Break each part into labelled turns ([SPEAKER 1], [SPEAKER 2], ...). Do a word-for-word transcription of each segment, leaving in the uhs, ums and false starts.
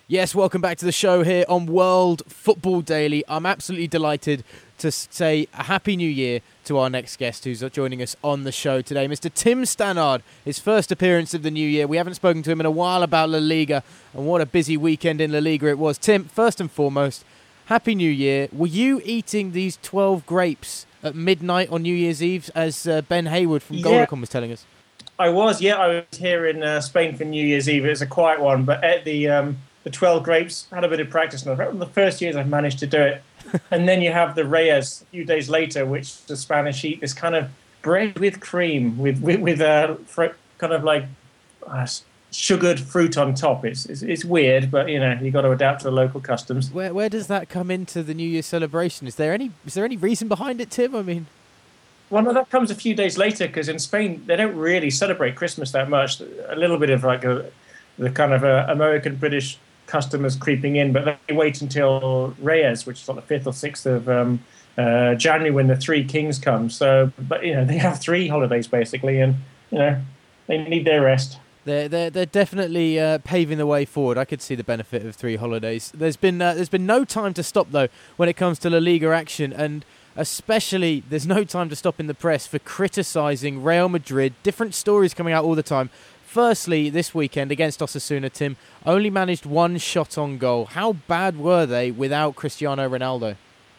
[SPEAKER 1] Yes, welcome back to the show here on World Football Daily. I'm absolutely delighted to say a Happy New Year to our next guest who's joining us on the show today, Mister Tim Stannard. His first appearance of the new year. We haven't spoken to him in a while about La Liga, and what a busy weekend in La Liga it was. Tim, first and foremost, Happy New Year. Were you eating these twelve grapes at midnight on New Year's Eve, as uh, Ben Hayward from Goal dot com was telling us?
[SPEAKER 2] I was, yeah. I was here in uh, Spain for New Year's Eve. It was a quiet one, but at the... Um The twelve grapes, had a bit of practice. One of the first years I've managed to do it. And then you have the Reyes a few days later, which the Spanish eat this kind of bread with cream, with with, with uh, fr- kind of like uh, sugared fruit on top. It's, it's it's weird, but you know you got to adapt to the local customs.
[SPEAKER 1] Where where does that come into the New Year celebration? Is there any is there any reason behind it, Tim? I mean,
[SPEAKER 2] well, no, that comes a few days later because in Spain they don't really celebrate Christmas that much. A little bit of like a the kind of uh, American British customers creeping in, but they wait until Reyes, which is like the fifth or sixth of um, uh, January when the Three Kings come. So, but you know, they have three holidays basically, and you know, they need their rest.
[SPEAKER 1] They're they're they're definitely uh, paving the way forward. I could see the benefit of three holidays. There's been uh, there's been no time to stop though when it comes to La Liga action, and especially there's no time to stop in the press for criticising Real Madrid. Different stories coming out all the time. Firstly, this weekend against Osasuna, Tim, only managed one shot on goal. How bad were they without Cristiano Ronaldo?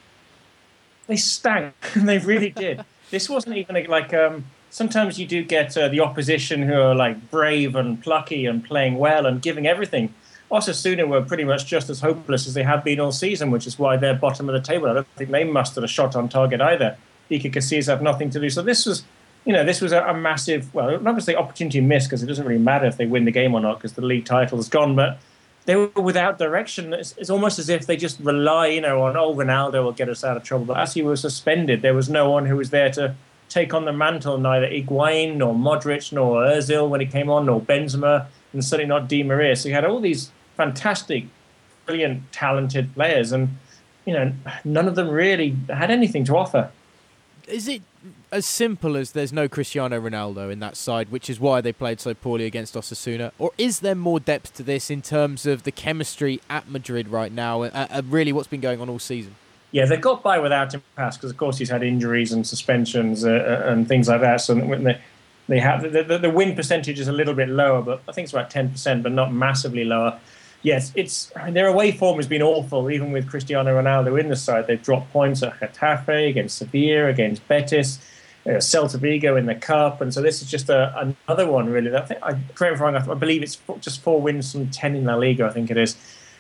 [SPEAKER 2] They stank. They really did. This wasn't even like... Um, sometimes you do get uh, the opposition who are like brave and plucky and playing well and giving everything. Osasuna were pretty much just as hopeless as they have been all season, which is why they're bottom of the table. I don't think they mustered a shot on target either. Iker Casillas had nothing to do. So this was... You know, this was a, a massive, well, not necessarily opportunity missed because it doesn't really matter if they win the game or not because the league title is gone, but they were without direction. It's, it's almost as if they just rely, you know, on, oh, Ronaldo will get us out of trouble. But as he was suspended, there was no one who was there to take on the mantle, neither Higuain nor Modric nor Ozil when he came on, nor Benzema, and certainly not Di Maria. So you had all these fantastic, brilliant, talented players, and, you know, none of them really had anything to offer.
[SPEAKER 1] Is it as simple as there's no Cristiano Ronaldo in that side, which is why they played so poorly against Osasuna? Or is there more depth to this in terms of the chemistry at Madrid right now, and uh, really what's been going on all season?
[SPEAKER 2] Yeah, they got by without him past because, of course, he's had injuries and suspensions uh, and things like that. So when they, they have the, the, the win percentage is a little bit lower, but I think it's about ten percent, but not massively lower. Yes, it's I mean, their away form has been awful, even with Cristiano Ronaldo in the side. They've dropped points at Getafe, against Sevilla, against Betis, uh, Celta Vigo in the Cup. And so this is just a, another one, really. I, think, I, correct me if I'm wrong, I believe it's just four wins from ten in La Liga, I think it is.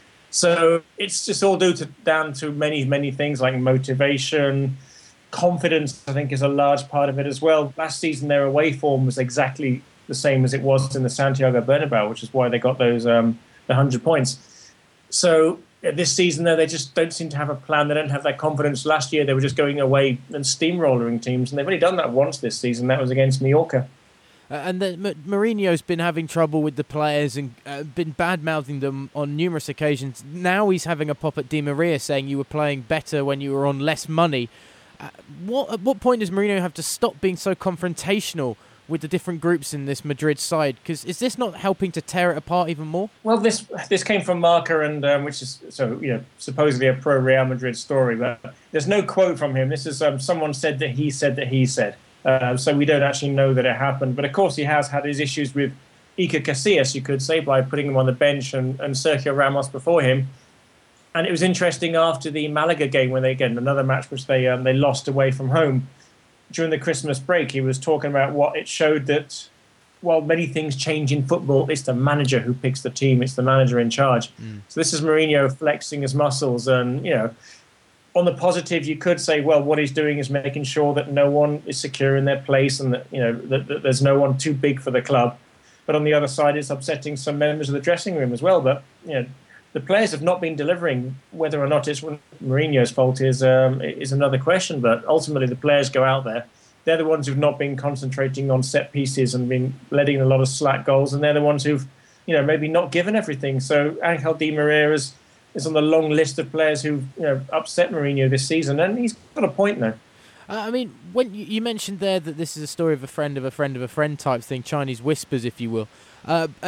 [SPEAKER 2] So it's just all due to, down to many, many things like motivation, confidence, I think, is a large part of it as well. Last season, their away form was exactly the same as it was in the Santiago Bernabeu, which is why they got those... Um, one hundred points. So this season, though, they just don't seem to have a plan. They don't have that confidence. Last year, they were just going away and steamrolling teams, and they've only done that once this season. That was against Mallorca.
[SPEAKER 1] Uh, and the, M- Mourinho's been having trouble with the players and uh, been bad-mouthing them on numerous occasions. Now he's having a pop at Di Maria, saying you were playing better when you were on less money. Uh, what, at what point does Mourinho have to stop being so confrontational with the different groups in this Madrid side? Because is this not helping to tear it apart even more?
[SPEAKER 2] Well, this this came from Marca, and um, which is so you know supposedly a pro Real Madrid story, but there's no quote from him. This is um, someone said that he said that he said. Uh, so we don't actually know that it happened. But of course, he has had his issues with Iker Casillas, you could say, by putting him on the bench and, and Sergio Ramos before him. And it was interesting after the Malaga game when they again another match which they um, they lost away from home. During the Christmas break, he was talking about what it showed that while many things change in football, it's the manager who picks the team. It's the manager in charge. Mm. So this is Mourinho flexing his muscles. And, you know, on the positive, you could say, well, what he's doing is making sure that no one is secure in their place and that, you know, that, that there's no one too big for the club. But on the other side, it's upsetting some members of the dressing room as well. But, you know, the players have not been delivering. Whether or not it's Mourinho's fault is um, is another question. But ultimately, the players go out there. They're the ones who've not been concentrating on set pieces and been letting a lot of slack goals. And they're the ones who've, you know, maybe not given everything. So Angel Di Maria is, is on the long list of players who've, you know, upset Mourinho this season. And he's got a point now.
[SPEAKER 1] Uh, I mean, when you, you mentioned there that this is a story of a friend of a friend of a friend type thing, Chinese whispers, if you will. Uh, and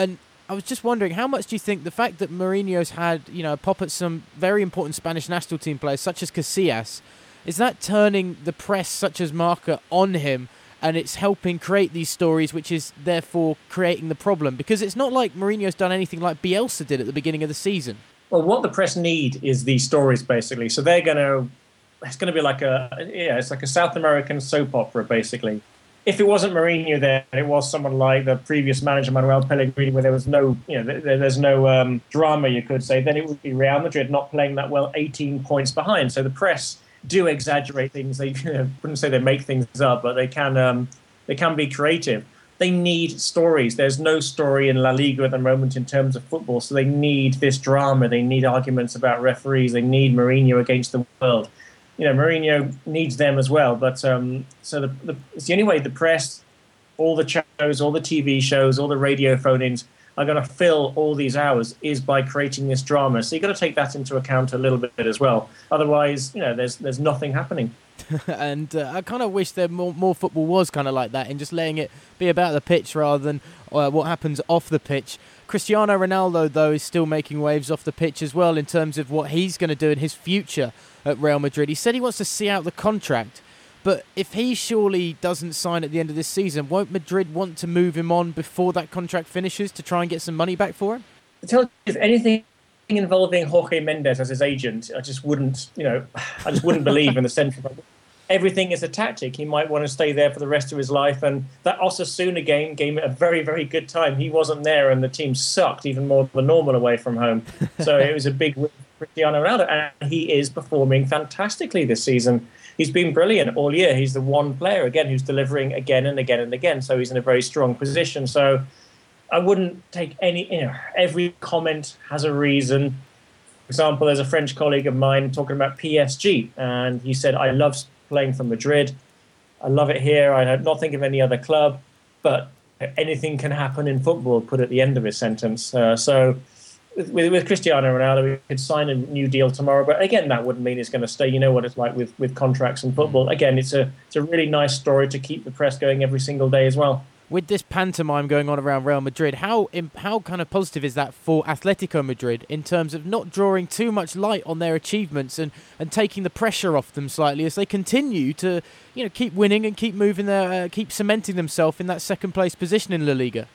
[SPEAKER 1] I was just wondering, how much do you think the fact that Mourinho's had, you know, a pop at some very important Spanish national team players, such as Casillas, is that turning the press, such as Marca, on him, and it's helping create these stories, which is therefore creating the problem? Because it's not like Mourinho's done anything like Bielsa did at the beginning of the season.
[SPEAKER 2] Well, what the press need is these stories, basically. So they're going to, it's going to be like a, yeah, it's like a South American soap opera, basically. If it wasn't Mourinho there, it was someone like the previous manager, Manuel Pellegrini, where there was no, you know, there, there's no um, drama, you could say, then it would be Real Madrid not playing that well, eighteen points behind. So the press do exaggerate things. They, you know, wouldn't say they make things up, but they can, um, they can be creative. They need stories. There's no story in La Liga at the moment in terms of football, so they need this drama. They need arguments about referees. They need Mourinho against the world. You know, Mourinho needs them as well. But um, so the, the, it's the only way the press, all the shows, all the T V shows, all the radio phone-ins are going to fill all these hours is by creating this drama. So you've got to take that into account a little bit as well. Otherwise, you know, there's there's nothing happening.
[SPEAKER 1] and uh, I kind of wish there more more football was kind of like that, and just letting it be about the pitch rather than uh, what happens off the pitch. Cristiano Ronaldo, though, is still making waves off the pitch as well in terms of what he's going to do in his future at Real Madrid. He said he wants to see out the contract, but if he surely doesn't sign at the end of this season, won't Madrid want to move him on before that contract finishes to try and get some money back for him?
[SPEAKER 2] To tell you, if anything involving Jorge Mendes as his agent, I just wouldn't, you know, I just wouldn't believe in the central. Everything is a tactic. He might want to stay there for the rest of his life. And that Osasuna game gave it a very, very good time. He wasn't there and the team sucked even more than normal away from home. So it was a big win for Cristiano Ronaldo. And he is performing fantastically this season. He's been brilliant all year. He's the one player, again, who's delivering again and again and again. So he's in a very strong position. So I wouldn't take any, you know, every comment has a reason. For example, there's a French colleague of mine talking about P S G. And he said, I love playing for Madrid. I love it here. I don't not think of any other club, but anything can happen in football, put at the end of his sentence. Uh, so with, with Cristiano Ronaldo, we could sign a new deal tomorrow, but again, that wouldn't mean he's going to stay. You know what it's like with, with contracts and football. Again, it's a it's a really nice story to keep the press going every single day as well.
[SPEAKER 1] With this pantomime going on around Real Madrid, how how kind of positive is that for Atletico Madrid in terms of not drawing too much light on their achievements and, and taking the pressure off them slightly as they continue to, you know, keep winning and keep moving their uh, keep cementing themselves in that second place position in La Liga?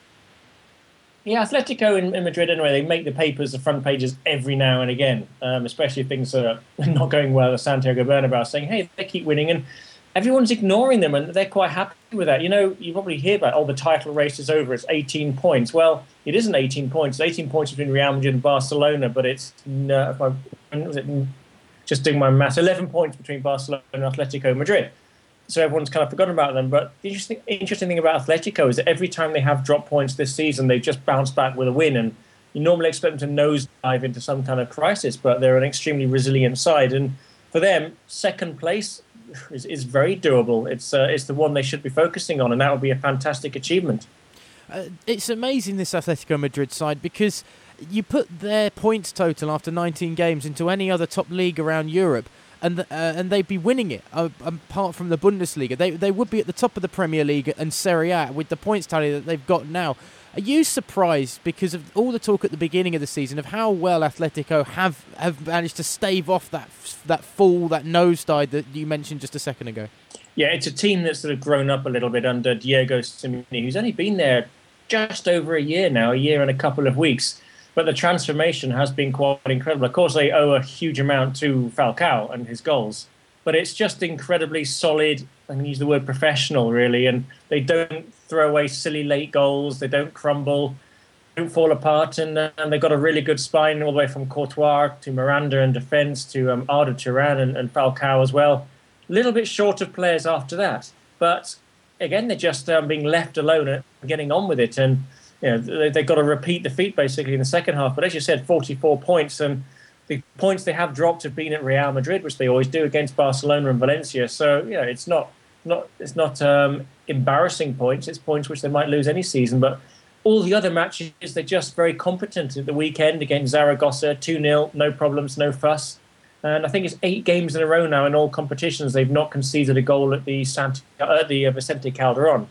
[SPEAKER 2] Yeah, Atletico in, in Madrid anyway, they make the papers, the front pages every now and again, um, especially if things are not going well at Santiago Bernabeu, saying, hey, they keep winning, and everyone's ignoring them, and they're quite happy with that. You know, you probably hear about, oh, the title race is over, it's eighteen points. Well, it isn't eighteen points. It's eighteen points between Real Madrid and Barcelona, but it's, no, if I, was it, just doing my maths, eleven points between Barcelona and Atletico Madrid. So everyone's kind of forgotten about them. But the interesting, interesting thing about Atletico is that every time they have dropped points this season, they just bounce back with a win. And you normally expect them to nosedive into some kind of crisis, but they're an extremely resilient side. And for them, second place is, is very doable. It's uh, it's the one they should be focusing on, and that would be a fantastic achievement.
[SPEAKER 1] Uh, it's amazing, this Atletico Madrid side, because you put their points total after nineteen games into any other top league around Europe, and uh, and they'd be winning it. Uh, apart from the Bundesliga, they they would be at the top of the Premier League and Serie A with the points tally that they've got now. Are you surprised, because of all the talk at the beginning of the season of how well Atletico have, have managed to stave off that that fall, that nosedive that you mentioned just a second ago?
[SPEAKER 2] Yeah, it's a team that's sort of grown up a little bit under Diego Simeone, who's only been there just over a year now, a year and a couple of weeks. But the transformation has been quite incredible. Of course, they owe a huge amount to Falcao and his goals, but it's just incredibly solid. I'm going to use the word professional, really, and they don't throw away silly late goals. They don't crumble, don't fall apart, and, uh, and they've got a really good spine all the way from Courtois to Miranda in defence to um, Arda Turan and, and Falcao as well. A little bit short of players after that, but again, they're just um, being left alone and getting on with it, and you know, they, they've got to repeat the feat basically in the second half. But as you said, forty-four points, and the points they have dropped have been at Real Madrid, which they always do, against Barcelona and Valencia. So you know, it's not not it's not um, embarrassing points. It's points which they might lose any season. But all the other matches, they're just very competent. At the weekend against Zaragoza, two nil, no problems, no fuss. And I think it's eight games in a row now in all competitions they've not conceded a goal at the Santi, uh, the uh, Vicente Calderón.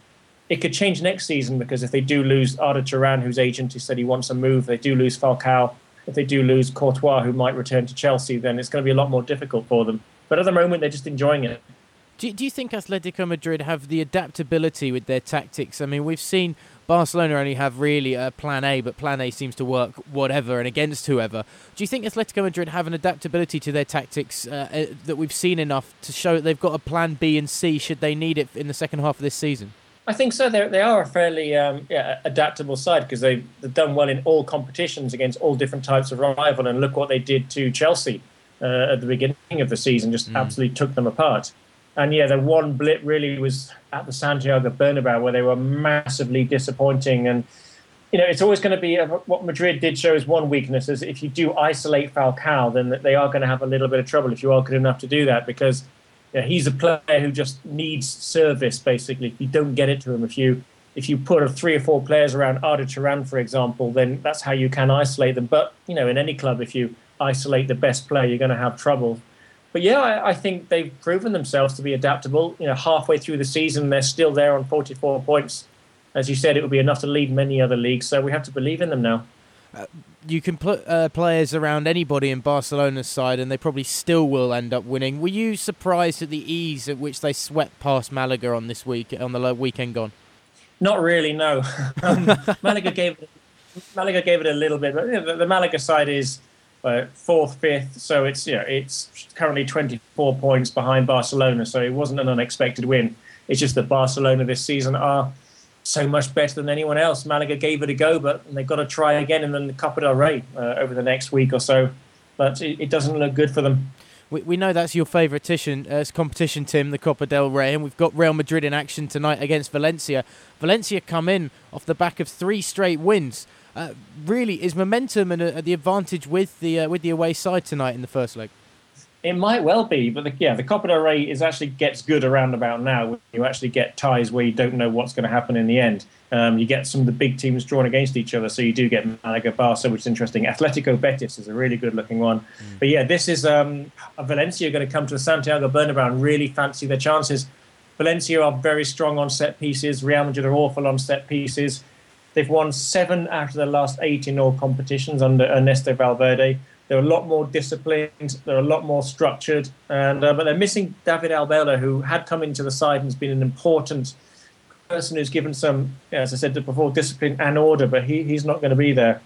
[SPEAKER 2] It could change next season because if they do lose Arda Turan, whose agent who said he wants a move, they do lose Falcao, if they do lose Courtois, who might return to Chelsea, then it's going to be a lot more difficult for them. But at the moment, they're just enjoying it.
[SPEAKER 1] Do, do you think Atletico Madrid have the adaptability with their tactics? I mean, we've seen Barcelona only have really a plan A, but plan A seems to work whatever and against whoever. Do you think Atletico Madrid have an adaptability to their tactics uh, uh, that we've seen enough to show that they've got a plan B and C should they need it in the second half of this season?
[SPEAKER 2] I think so. They're, they are a fairly um, yeah, adaptable side because they've, they've done well in all competitions against all different types of rival. And look what they did to Chelsea uh, at the beginning of the season, just mm. absolutely took them apart. And yeah, the one blip really was at the Santiago Bernabeu where they were massively disappointing. And, you know, it's always going to be a, what Madrid did show as one weakness is if you do isolate Falcao, then they are going to have a little bit of trouble if you are good enough to do that because yeah, he's a player who just needs service, basically. If you don't get it to him, if you if you put a three or four players around Arda Turan, for example, then that's how you can isolate them. But, you know, in any club, if you isolate the best player, you're going to have trouble. But yeah, I, I think they've proven themselves to be adaptable. You know, halfway through the season, they're still there on forty-four points. As you said, it would be enough to lead many other leagues. So we have to believe in them now.
[SPEAKER 1] Uh, you can put uh, players around anybody in Barcelona's side and they probably still will end up winning. Were you surprised at the ease at which they swept past Malaga on this week, on the weekend gone?
[SPEAKER 2] Not really, no. um, Malaga gave it, Malaga gave it a little bit, but you know, the, the Malaga side is uh, fourth, fifth, so it's you know, it's currently twenty-four points behind Barcelona, so it wasn't an unexpected win. It's just that Barcelona this season are so much better than anyone else. Malaga gave it a go, but they've got to try again in the Copa del Rey uh, over the next week or so. But it, it doesn't look good for them.
[SPEAKER 1] We, we know that's your favourite competition, uh, competition, Tim, the Copa del Rey, and we've got Real Madrid in action tonight against Valencia. Valencia come in off the back of three straight wins. Uh, really, is momentum and uh, the advantage with the uh, with the away side tonight in the first leg?
[SPEAKER 2] It might well be, but the, yeah, the Copa del Rey is actually gets good around about now. When you actually get ties where you don't know what's going to happen in the end. Um, you get some of the big teams drawn against each other, so you do get Malaga, Barca, which is interesting. Atletico Betis is a really good-looking one. Mm. But yeah, this is um, Valencia going to come to the Santiago Bernabeu and really fancy their chances. Valencia are very strong on set pieces. Real Madrid are awful on set pieces. They've won seven out of the last eight in all competitions under Ernesto Valverde. They're a lot more disciplined. They're a lot more structured. and uh, But they're missing David Albelda, who had come into the side and has been an important person who's given some, as I said before, discipline and order, but he, he's not going to be there.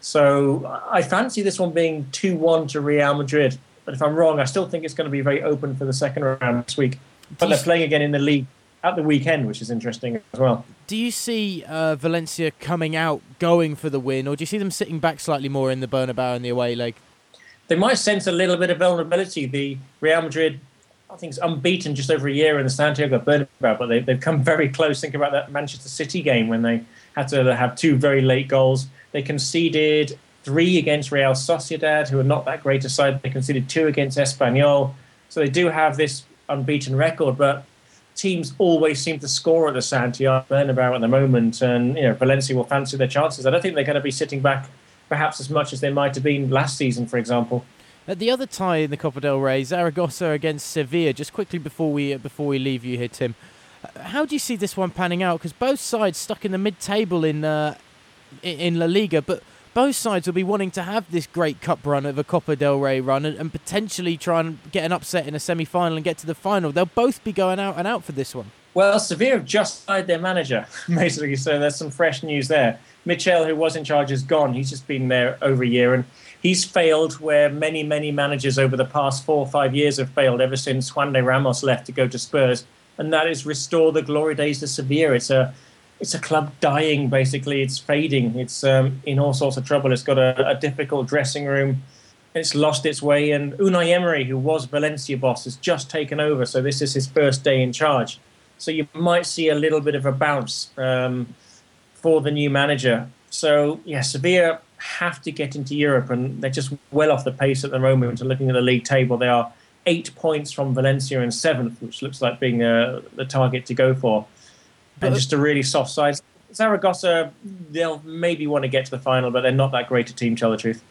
[SPEAKER 2] So I fancy this one being two one to Real Madrid. But if I'm wrong, I still think it's going to be very open for the second round this week. But they're playing again in the league at the weekend, which is interesting as well.
[SPEAKER 1] Do you see uh, Valencia coming out, going for the win, or do you see them sitting back slightly more in the Bernabeu in the away leg?
[SPEAKER 2] They might sense a little bit of vulnerability. The Real Madrid, I think, is unbeaten just over a year in the Santiago Bernabeu, but they, they've come very close. Think about that Manchester City game when they had to have two very late goals. They conceded three against Real Sociedad, who are not that great a side. They conceded two against Espanyol. So they do have this unbeaten record, but teams always seem to score at the Santiago Bernabeu at the moment, and you know Valencia will fancy their chances. I don't think they're going to be sitting back perhaps as much as they might have been last season, for example.
[SPEAKER 1] Uh, the other tie in the Copa del Rey, Zaragoza against Sevilla. Just quickly before we uh, before we leave you here, Tim, uh, how do you see this one panning out? Because both sides stuck in the mid-table in uh, in La Liga, but both sides will be wanting to have this great cup run of a Copa del Rey run and, and potentially try and get an upset in a semi-final and get to the final. They'll both be going out and out for this one.
[SPEAKER 2] Well, Sevilla have just hired their manager, basically, so there's some fresh news there. Michel, who was in charge, is gone. He's just been there over a year, and he's failed where many, many managers over the past four or five years have failed ever since Juan de Ramos left to go to Spurs, and that is restore the glory days to Sevilla. It's a it's a club dying, basically. It's fading. It's um, in all sorts of trouble. It's got a, a difficult dressing room. It's lost its way, and Unai Emery, who was Valencia boss, has just taken over, so this is his first day in charge. So you might see a little bit of a bounce um, for the new manager. So, yeah, Sevilla have to get into Europe, and they're just well off the pace at the moment. And looking at the league table, they are eight points from Valencia in seventh, which looks like being uh, the target to go for. And just a really soft side. Zaragoza, they'll maybe want to get to the final, but they're not that great a team, to tell the truth.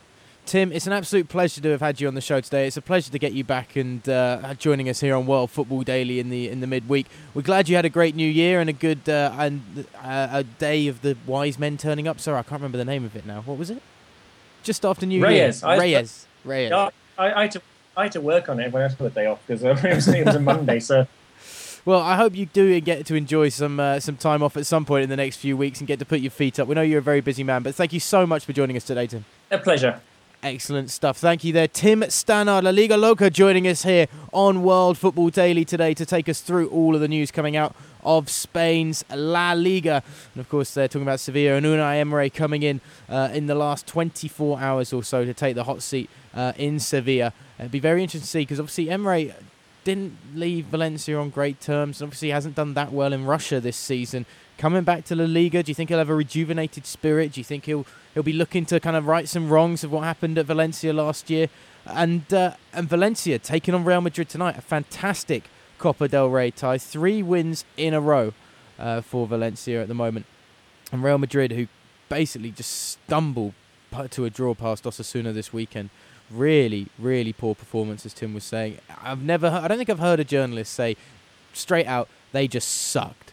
[SPEAKER 1] Tim, it's an absolute pleasure to have had you on the show today. It's a pleasure to get you back and uh, joining us here on World Football Daily in the in the midweek. We're glad you had a great New Year and a good uh, and uh, a day of the wise men turning up. Sorry, I can't remember the name of it now. What was it? Just after New
[SPEAKER 2] Reyes.
[SPEAKER 1] Year.
[SPEAKER 2] I,
[SPEAKER 1] Reyes. Reyes.
[SPEAKER 2] I, I, had to, I had to work on it when I took the day off because uh, it, was, it was a Monday. So,
[SPEAKER 1] well, I hope you do get to enjoy some uh, some time off at some point in the next few weeks and get to put your feet up. We know you're a very busy man, but thank you so much for joining us today, Tim.
[SPEAKER 2] A pleasure.
[SPEAKER 1] Excellent stuff. Thank you there. Tim Stannard, La Liga Loca, joining us here on World Football Daily today to take us through all of the news coming out of Spain's La Liga. And of course, they're talking about Sevilla and Unai Emery coming in uh, in the last twenty-four hours or so to take the hot seat uh, in Sevilla. It'd be very interesting to see because obviously Emery didn't leave Valencia on great terms. Obviously, he hasn't done that well in Russia this season. Coming back to La Liga, do you think he'll have a rejuvenated spirit? Do you think he'll he'll be looking to kind of right some wrongs of what happened at Valencia last year? And uh, and Valencia taking on Real Madrid tonight, a fantastic Copa del Rey tie, three wins in a row uh, for Valencia at the moment. And Real Madrid, who basically just stumbled to a draw past Osasuna this weekend. Really, really poor performance, as Tim was saying. I've never, heard, I don't think I've heard a journalist say straight out they just sucked.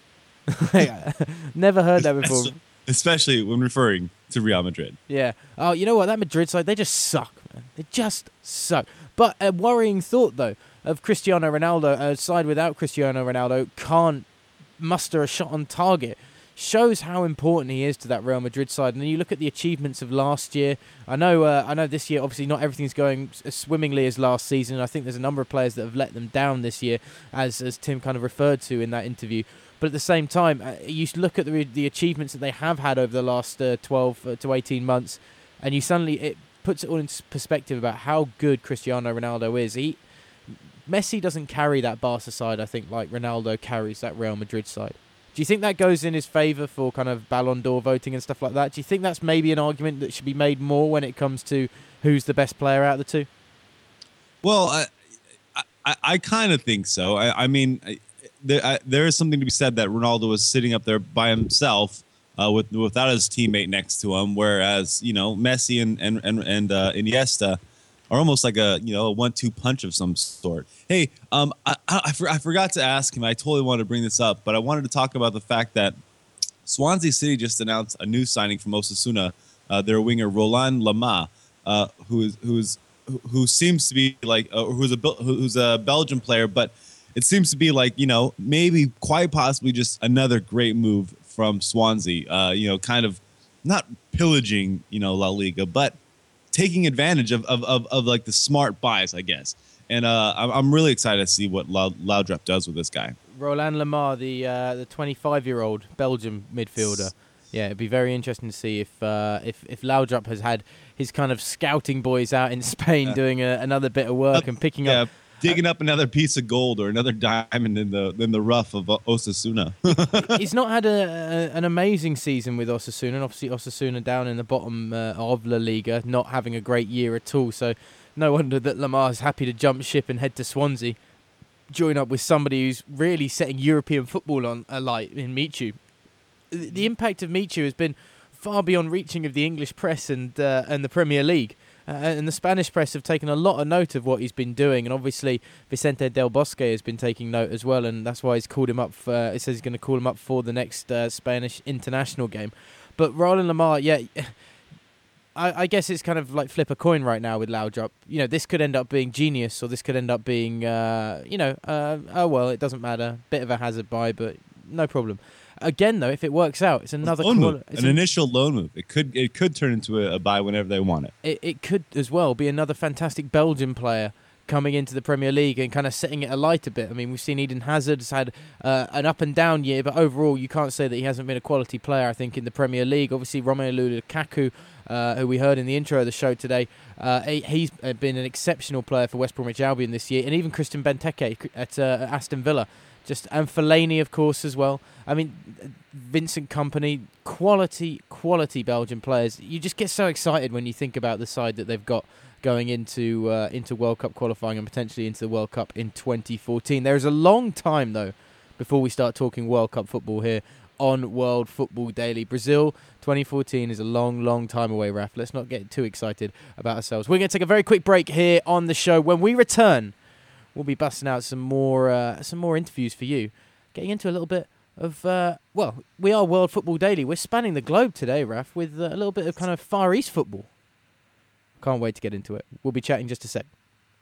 [SPEAKER 1] Never heard that before.
[SPEAKER 3] Especially when referring to Real Madrid.
[SPEAKER 1] Yeah. Oh, you know what? That Madrid side, they just suck, man. They just suck. But a worrying thought, though, of Cristiano Ronaldo, a side without Cristiano Ronaldo can't muster a shot on target. Shows how important he is to that Real Madrid side. And then you look at the achievements of last year. I know uh, I know this year, obviously, not everything's going as swimmingly as last season. I think there's a number of players that have let them down this year, as as Tim kind of referred to in that interview. But at the same time, uh, you look at the the achievements that they have had over the last uh, twelve to eighteen months, and you suddenly, it puts it all into perspective about how good Cristiano Ronaldo is. He Messi doesn't carry that Barca side, I think, like Ronaldo carries that Real Madrid side. Do you think that goes in his favour for kind of Ballon d'Or voting and stuff like that? Do you think that's maybe an argument that should be made more when it comes to who's the best player out of the two?
[SPEAKER 3] Well, I I, I kind of think so. I, I mean... I, There, I, there is something to be said that Ronaldo was sitting up there by himself uh, with without his teammate next to him, whereas you know Messi and and and, and uh, Iniesta are almost like a you know a one-two punch of some sort. Hey, um, I I, I, for, I forgot to ask him. I totally wanted to bring this up, but I wanted to talk about the fact that Swansea City just announced a new signing from Osasuna. Uh, their winger Roland Lama, uh, who is who's who seems to be like uh, who's a who's a Belgian player, but it seems to be like, you know, maybe quite possibly just another great move from Swansea, uh, you know, kind of not pillaging, you know, La Liga, but taking advantage of, of, of, of like the smart buys, I guess. And uh, I'm, I'm really excited to see what Laudrup does with this guy.
[SPEAKER 1] Roland Lamar, the uh, the twenty-five-year-old Belgian midfielder. Yeah, it'd be very interesting to see if uh, if if Laudrup has had his kind of scouting boys out in Spain yeah. doing a, another bit of work uh, and picking yeah. up...
[SPEAKER 3] digging up another piece of gold or another diamond in the in the rough of Osasuna.
[SPEAKER 1] He's not had a, a, an amazing season with Osasuna. And obviously, Osasuna down in the bottom uh, of La Liga, not having a great year at all. So no wonder that Lamar's happy to jump ship and head to Swansea, join up with somebody who's really setting European football on alight in Michu. The, the impact of Michu has been far beyond reaching of the English press and uh, and the Premier League. Uh, and the Spanish press have taken a lot of note of what he's been doing, and obviously Vicente Del Bosque has been taking note as well, and that's why he's called him up. For, it says he's going to call him up for the next uh, Spanish international game. But Roland Lamar, yeah, I, I guess it's kind of like flip a coin right now with Laudrup. You know, this could end up being genius, or this could end up being, uh, you know, uh, oh well, it doesn't matter. Bit of a hazard buy, but no problem. Again, though, if it works out, it's another
[SPEAKER 3] loan
[SPEAKER 1] quali-
[SPEAKER 3] move. It's an a- initial loan move. It could it could turn into a, a buy whenever they want it.
[SPEAKER 1] it. It could as well be another fantastic Belgian player coming into the Premier League and kind of setting it alight a bit. I mean, we've seen Eden Hazard has had uh, an up and down year, but overall, you can't say that he hasn't been a quality player. I think in the Premier League, obviously Romelu Lukaku, uh, who we heard in the intro of the show today, uh, he's been an exceptional player for West Bromwich Albion this year, and even Christian Benteke at uh, Aston Villa. Just and Fellaini, of course, as well. I mean, Vincent Kompany, quality, quality Belgian players. You just get so excited when you think about the side that they've got going into uh, into World Cup qualifying and potentially into the World Cup in twenty fourteen. There is a long time, though, before we start talking World Cup football here on World Football Daily. Brazil twenty fourteen is a long, long time away, Raf. Let's not get too excited about ourselves. We're going to take a very quick break here on the show. When we return, we'll be busting out some more uh, some more interviews for you, getting into a little bit of, uh, well, we are World Football Daily. We're spanning the globe today, Raf, with uh, a little bit of kind of Far East football. Can't wait to get into it. We'll be chatting just a sec.